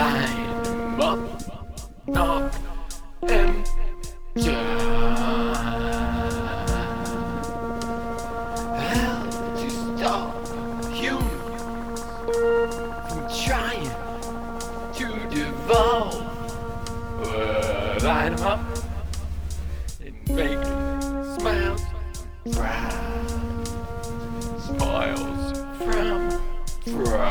Line 'em up, knock 'em down. How to stop humans from trying to devolve? Line 'em up and make 'em smile, frown, spoils from pride.